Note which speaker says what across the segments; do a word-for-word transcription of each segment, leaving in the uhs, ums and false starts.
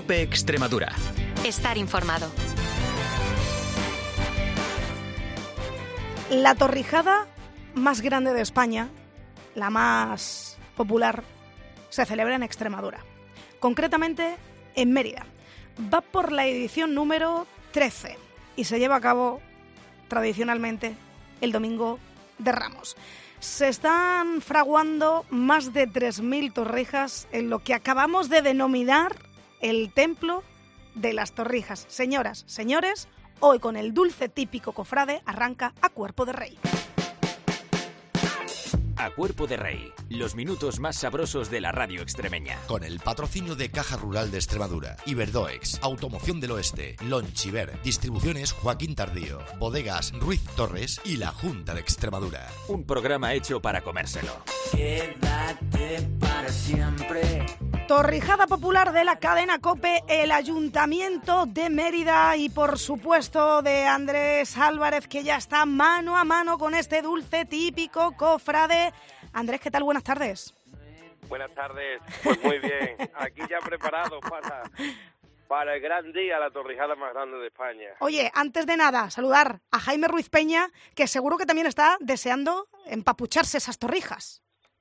Speaker 1: COPE Extremadura.
Speaker 2: Estar informado.
Speaker 3: La torrijada más grande de España, la más popular, se celebra en Extremadura. Concretamente en Mérida. Va por la edición número trece y se lleva a cabo tradicionalmente el domingo de Ramos. Se están fraguando más de tres mil torrijas en lo que acabamos de denominar el Templo de las Torrijas. Señoras, señores, hoy con el dulce típico cofrade arranca A Cuerpo de Rey.
Speaker 4: A Cuerpo de Rey, los minutos más sabrosos de la radio extremeña.
Speaker 5: Con el patrocinio de Caja Rural de Extremadura, Iberdoex, Automoción del Oeste, Lonchiver, Distribuciones Joaquín Tardío, Bodegas Ruiz Torres y la Junta de Extremadura.
Speaker 4: Un programa hecho para comérselo.
Speaker 6: Quédate para siempre.
Speaker 3: Torrijada popular de la cadena COPE, el Ayuntamiento de Mérida y por supuesto de Andrés Álvarez, que ya está mano a mano con este dulce típico cofrade. Andrés, ¿qué tal? Buenas tardes.
Speaker 7: Buenas tardes, pues muy bien, aquí ya preparados para, para el gran día, la torrijada más grande de España.
Speaker 3: Oye, antes de nada, saludar a Jaime Ruiz Peña, que seguro que también está deseando empapucharse esas torrijas.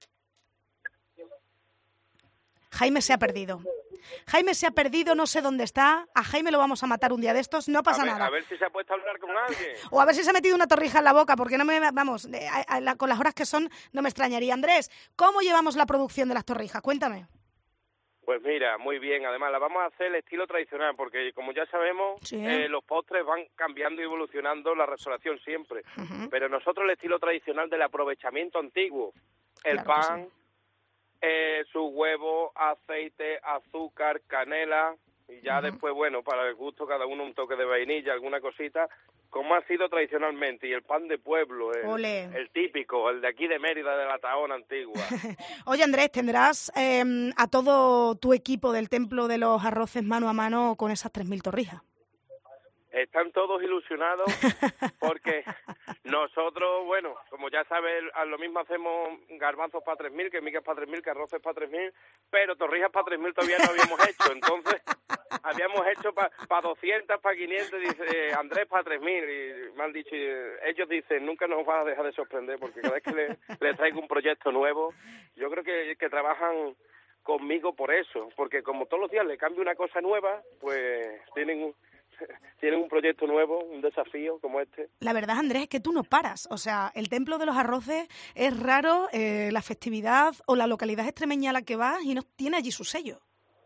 Speaker 3: Jaime se ha perdido. Jaime se ha perdido, no sé dónde está. A Jaime lo vamos a matar un día de estos, no pasa
Speaker 7: a ver,
Speaker 3: nada.
Speaker 7: A ver si se ha puesto a hablar con alguien.
Speaker 3: O a ver si se ha metido una torrija en la boca, porque no me, vamos, a, a, a, con las horas que son no me extrañaría. Andrés, ¿cómo llevamos la producción de las torrijas? Cuéntame.
Speaker 7: Pues mira, muy bien, además la vamos a hacer el estilo tradicional, porque como ya sabemos, sí. eh, los postres van cambiando y evolucionando, la restauración siempre. Uh-huh. Pero nosotros el estilo tradicional del aprovechamiento antiguo, el
Speaker 3: claro
Speaker 7: pan... Eh, su huevo, aceite, azúcar, canela y ya uh-huh. después, bueno, para el gusto cada uno un toque de vainilla, alguna cosita, como ha sido tradicionalmente. Y el pan de pueblo, el, el típico, el de aquí de Mérida, de la Tahona antigua.
Speaker 3: Oye, Andrés, ¿tendrás eh, a todo tu equipo del Templo de los Arroces mano a mano con esas tres mil torrijas?
Speaker 7: Están todos ilusionados porque nosotros, bueno, como ya sabes, a lo mismo hacemos garbanzos para tres mil, que migas para tres mil, que arroces para tres mil, pero torrijas para tres mil todavía no habíamos hecho. Entonces, habíamos hecho para pa doscientas, para quinientas, dice Andrés, para tres mil. Y me han dicho, ellos dicen, nunca nos vas a dejar de sorprender, porque cada vez que le, le traigo un proyecto nuevo, yo creo que, que trabajan conmigo por eso, porque como todos los días le cambio una cosa nueva, pues tienen un... tienen un proyecto nuevo, un desafío como este.
Speaker 3: La verdad, Andrés, es que tú no paras. O sea, el Templo de los Arroces es raro, eh, la festividad o la localidad extremeña a la que vas y no tiene allí su sello.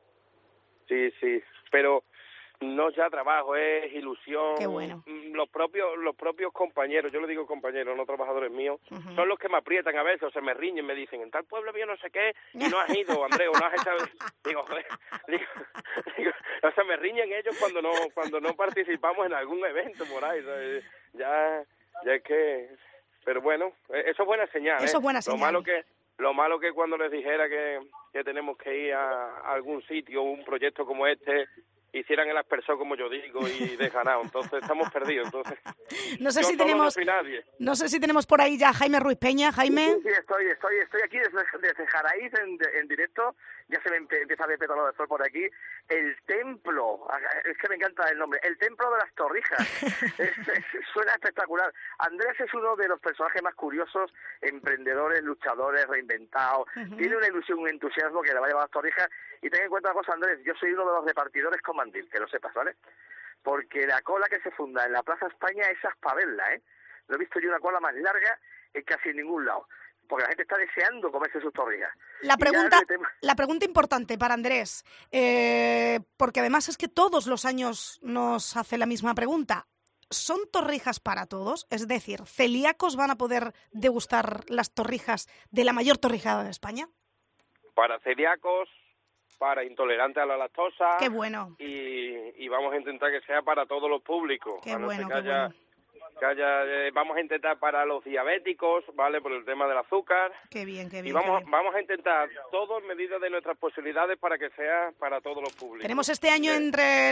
Speaker 7: Sí, sí, pero no ya trabajo, es ilusión.
Speaker 3: Qué bueno.
Speaker 7: Los propios los propios compañeros, yo le digo compañeros, no trabajadores míos, uh-huh. son los que me aprietan a veces, o se me riñen, me dicen, en tal pueblo había no sé qué, y no has ido, Andrés, o no has hecho... Digo, joder, digo, digo, o sea, me riñen ellos cuando no cuando no participamos en algún evento por ahí, ¿sabes? ya ya es que... Pero bueno, eso es buena señal,
Speaker 3: Eso
Speaker 7: ¿eh?
Speaker 3: es buena señal.
Speaker 7: Lo malo que... Lo malo que cuando les dijera que, que tenemos que ir a, a algún sitio, un proyecto como este, hicieran el aspersor como yo digo y de ganado, entonces estamos perdidos. Entonces
Speaker 3: no sé
Speaker 7: yo
Speaker 3: si tenemos
Speaker 7: no, nadie.
Speaker 3: no sé si tenemos por ahí ya a Jaime Ruiz Peña. Jaime.
Speaker 8: Sí, sí, estoy estoy estoy aquí desde, desde Jaraíz en, en directo, ya se me empieza a ver pétalo de sol por aquí. El templo, es que me encanta el nombre, el Templo de las Torrijas. es, es, suena espectacular. Andrés es uno de los personajes más curiosos, emprendedores, luchadores, reinventados. Uh-huh. Tiene una ilusión, un entusiasmo que le va a llevar a las torrijas. Y ten en cuenta una cosa, Andrés, yo soy uno de los repartidores con mandil, que lo sepas, ¿vale? Porque la cola que se funda en la Plaza España es aspaverla, ¿eh? No he visto yo una cola más larga en casi en ningún lado. Porque la gente está deseando comerse sus torrijas.
Speaker 3: La pregunta, tema... la pregunta importante para Andrés, eh, porque además es que todos los años nos hace la misma pregunta. ¿Son torrijas para todos? Es decir, ¿celíacos van a poder degustar las torrijas de la mayor torrijada de España?
Speaker 7: Para celíacos, para intolerantes a la lactosa.
Speaker 3: ¡Qué bueno!
Speaker 7: Y, y vamos a intentar que sea para todos los públicos.
Speaker 3: ¡Qué
Speaker 7: a no
Speaker 3: bueno,
Speaker 7: ser que
Speaker 3: qué
Speaker 7: haya,
Speaker 3: bueno!
Speaker 7: que haya, eh, vamos a intentar para los diabéticos, ¿vale? Por el tema del azúcar.
Speaker 3: Qué bien, qué bien.
Speaker 7: Y vamos,
Speaker 3: qué bien.
Speaker 7: vamos a intentar todo en medida de nuestras posibilidades para que sea para todos los públicos.
Speaker 3: Tenemos este año
Speaker 7: Eh,
Speaker 3: entre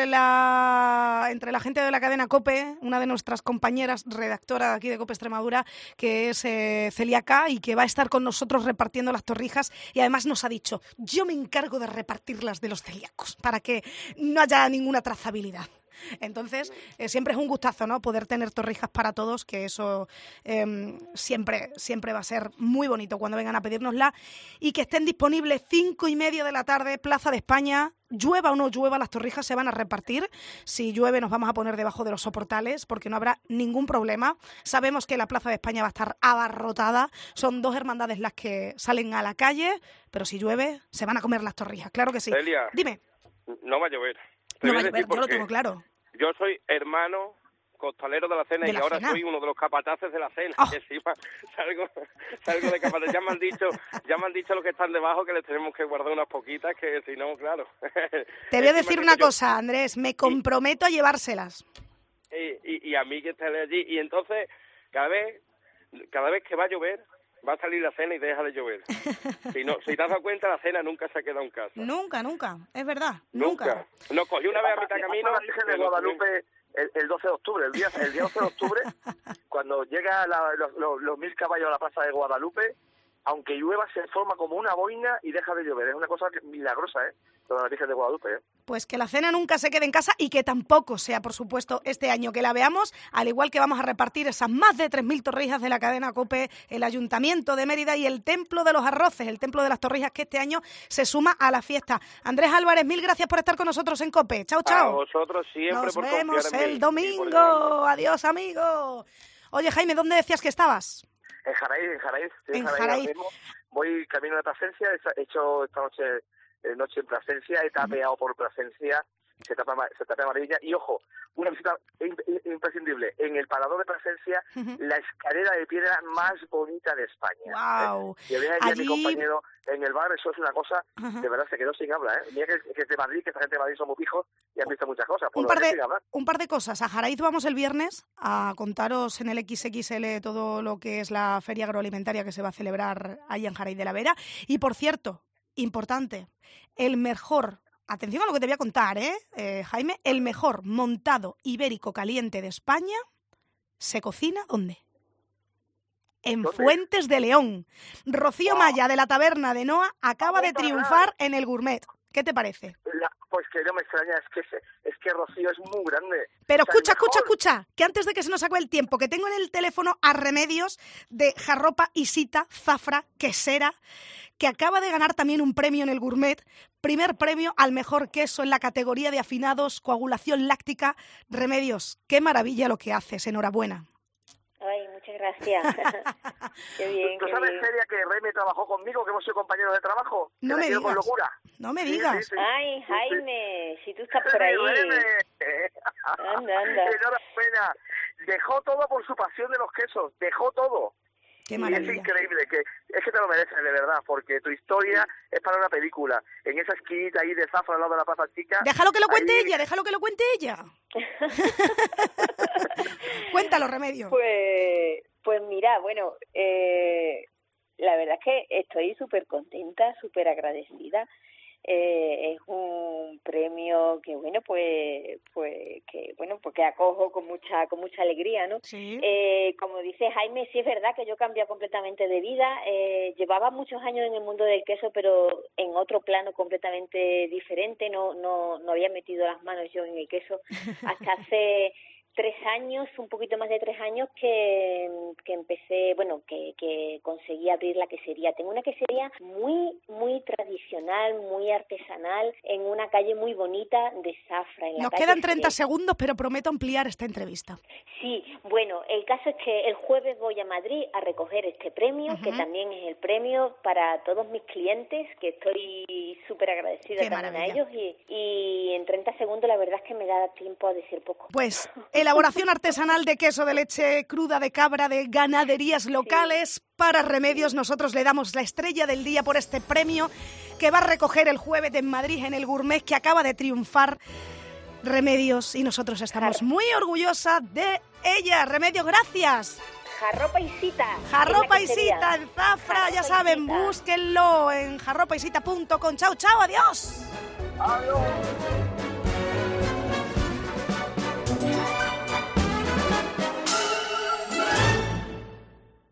Speaker 3: la entre la gente de la cadena COPE, una de nuestras compañeras redactora aquí de COPE Extremadura, que es eh, celíaca y que va a estar con nosotros repartiendo las torrijas, y además nos ha dicho, yo me encargo de repartirlas de los celíacos para que no haya ninguna trazabilidad. Entonces, eh, siempre es un gustazo, ¿no? Poder tener torrijas para todos, que eso eh, siempre, siempre va a ser muy bonito cuando vengan a pedírnosla, y que estén disponibles cinco y media de la tarde, Plaza de España. Llueva o no llueva, las torrijas se van a repartir. Si llueve nos vamos a poner debajo de los soportales porque no habrá ningún problema. Sabemos que la Plaza de España va a estar abarrotada. Son dos hermandades las que salen a la calle, pero si llueve se van a comer las torrijas, claro que sí.
Speaker 7: Celia,
Speaker 3: Dime.
Speaker 7: no va a llover. Te
Speaker 3: No
Speaker 7: voy
Speaker 3: va a
Speaker 7: decir
Speaker 3: llover, yo lo
Speaker 7: por qué.
Speaker 3: tengo claro.
Speaker 7: Yo soy hermano costalero de la cena
Speaker 3: ¿De
Speaker 7: y
Speaker 3: la
Speaker 7: ahora
Speaker 3: cena?
Speaker 7: soy uno de los capataces de la cena.
Speaker 3: Oh.
Speaker 7: Que encima salgo, salgo de capataz. Ya me han dicho, ya me han dicho los que están debajo que les tenemos que guardar unas poquitas, que si no, claro.
Speaker 3: Te voy a
Speaker 7: Encima
Speaker 3: decir
Speaker 7: que
Speaker 3: una
Speaker 7: yo-
Speaker 3: cosa, Andrés, me comprometo a llevárselas.
Speaker 7: Y, y, y a mí que esté allí. Y entonces, cada vez, cada vez que va a llover, va a salir la cena y deja de llover. Si no, si te has dado cuenta, la cena nunca se ha quedado en casa.
Speaker 3: Nunca, nunca, es verdad,
Speaker 7: Nunca.
Speaker 3: nunca.
Speaker 7: Nos cogió una vez a mitad
Speaker 8: Le
Speaker 7: camino.
Speaker 8: pasa a la Virgen de
Speaker 7: que nos
Speaker 8: Guadalupe el, el doce de octubre, el día, el día doce de octubre, cuando llega la- los, los- los mil caballos a la plaza de Guadalupe, aunque llueva, se forma como una boina y deja de llover. Es una cosa que- milagrosa, ¿eh? Lo de la Virgen de Guadalupe, ¿eh?
Speaker 3: Pues que la cena nunca se quede en casa y que tampoco sea, por supuesto, este año que la veamos, al igual que vamos a repartir esas más de tres mil torrijas de la cadena COPE, el Ayuntamiento de Mérida y el Templo de los Arroces, el Templo de las Torrijas, que este año se suma a la fiesta. Andrés Álvarez, mil gracias por estar con nosotros en COPE. Chao,
Speaker 7: A
Speaker 3: chao.
Speaker 7: vosotros siempre
Speaker 3: Nos
Speaker 7: por
Speaker 3: vemos
Speaker 7: confiar en mí
Speaker 3: el
Speaker 7: y por
Speaker 3: domingo.
Speaker 7: llamarme.
Speaker 3: Adiós, amigo. Oye, Jaime, ¿dónde decías que estabas?
Speaker 8: En Jaraíz, en Jaraíz. sí,
Speaker 3: En
Speaker 8: ahora
Speaker 3: Jaraíz.
Speaker 8: mismo. Voy camino de Plasencia, he hecho esta noche, eh, noche en Plasencia, he tapeado por Plasencia, se tapa, se tapa amarilla, y ojo, una visita in- in- imprescindible, en el parador de Plasencia,
Speaker 3: Ujú.
Speaker 8: la escalera de piedra más bonita de España.
Speaker 3: Guau.
Speaker 8: ¿eh? Y veía allí a mi
Speaker 3: Allí-
Speaker 8: compañero en el bar, eso es una cosa,
Speaker 3: Ajá.
Speaker 8: de verdad se quedó sin habla, ¿eh? Mira que, que es de Madrid, que esta gente de Madrid son muy pijos y han visto muchas cosas, pues
Speaker 3: Un
Speaker 8: lo
Speaker 3: par,
Speaker 8: dejé
Speaker 3: de,
Speaker 8: sin hablar.
Speaker 3: un par de cosas. A Jaraíz vamos el viernes a contaros en el equis equis ele todo lo que es la feria agroalimentaria que se va a celebrar ahí en Jaraíz de la Vera. Y por cierto, importante, el mejor, atención a lo que te voy a contar, ¿eh? Eh, Jaime, el mejor montado ibérico caliente de España se cocina ¿dónde? En
Speaker 8: ¿Dónde?
Speaker 3: Fuentes de León. Rocío
Speaker 8: Wow.
Speaker 3: Maya, de la taberna de Noa, acaba de
Speaker 8: Vamos a
Speaker 3: triunfar en el Gourmet. ¿Qué te parece?
Speaker 8: La- pues que no me extraña, es que, se- es que Rocío es muy grande.
Speaker 3: Pero
Speaker 8: O sea, el
Speaker 3: escucha, escucha,
Speaker 8: mejor.
Speaker 3: escucha, que antes de que se nos acabe el tiempo, que tengo en el teléfono a Remedios de Jarropa, Isita, Zafra, Quesera, que acaba de ganar también un premio en el Gourmet, primer premio al mejor queso en la categoría de afinados, coagulación láctica. Remedios, qué maravilla lo que haces, enhorabuena.
Speaker 1: Ay, muchas gracias. Qué bien,
Speaker 8: ¿Tú
Speaker 1: qué
Speaker 8: sabes,
Speaker 1: bien.
Speaker 8: Celia, que Remy trabajó conmigo, que hemos sido compañeros de trabajo?
Speaker 3: No
Speaker 8: Que
Speaker 3: me
Speaker 8: la quiero con
Speaker 3: digas.
Speaker 8: locura.
Speaker 3: No me
Speaker 8: Sí,
Speaker 3: digas.
Speaker 8: sí, sí.
Speaker 1: Ay, Jaime, si tú estás por ahí.
Speaker 8: Remy.
Speaker 1: Anda, anda.
Speaker 8: Enhorabuena. Dejó todo por su pasión de los quesos. Dejó todo.
Speaker 3: Qué
Speaker 8: Y es
Speaker 3: maravilla.
Speaker 8: increíble, que es que te lo mereces, de verdad, porque tu historia es para una película. En esa esquinita ahí de Zafra al lado de la Plaza Chica.
Speaker 3: Déjalo que lo cuente
Speaker 8: ahí-
Speaker 3: ella, déjalo que lo cuente ella. Cuéntalo, Remedios.
Speaker 1: Pues, pues mira, bueno, eh, la verdad es que estoy súper contenta, súper agradecida. Eh, es un premio que bueno pues pues que bueno pues que acojo con mucha con mucha alegría, ¿no?
Speaker 3: Sí.
Speaker 1: Eh, como dice Jaime, sí es verdad que yo he cambiado completamente de vida. Eh, llevaba muchos años en el mundo del queso, pero en otro plano completamente diferente. No no no había metido las manos yo en el queso hasta hace tres años, un poquito más de tres años que, que empecé, bueno, que, que conseguí abrir la quesería. Tengo una quesería muy, muy tradicional, muy artesanal, en una calle muy bonita de Zafra. En la
Speaker 3: Nos
Speaker 1: calle
Speaker 3: quedan treinta
Speaker 1: Jerez.
Speaker 3: segundos, pero prometo ampliar esta entrevista.
Speaker 1: Sí, bueno, el caso es que el jueves voy a Madrid a recoger este premio,
Speaker 3: Ujú.
Speaker 1: que también es el premio para todos mis clientes, que estoy súper agradecida
Speaker 3: Qué
Speaker 1: también
Speaker 3: maravilla.
Speaker 1: a ellos. Y, y en treinta segundos la verdad es que me da tiempo a decir poco.
Speaker 3: Pues elaboración artesanal de queso de leche cruda de cabra de ganaderías locales para Remedios. Nosotros le damos la estrella del día por este premio que va a recoger el jueves en Madrid en el Gourmet, que acaba de triunfar Remedios, y nosotros estamos muy orgullosas de ella. Remedios, gracias.
Speaker 1: Jarropa y Cita.
Speaker 3: Jarropa y Cita en Zafra, ya saben, búsquenlo en jarropa y cita punto com. Chao, chao, adiós.
Speaker 8: Adiós.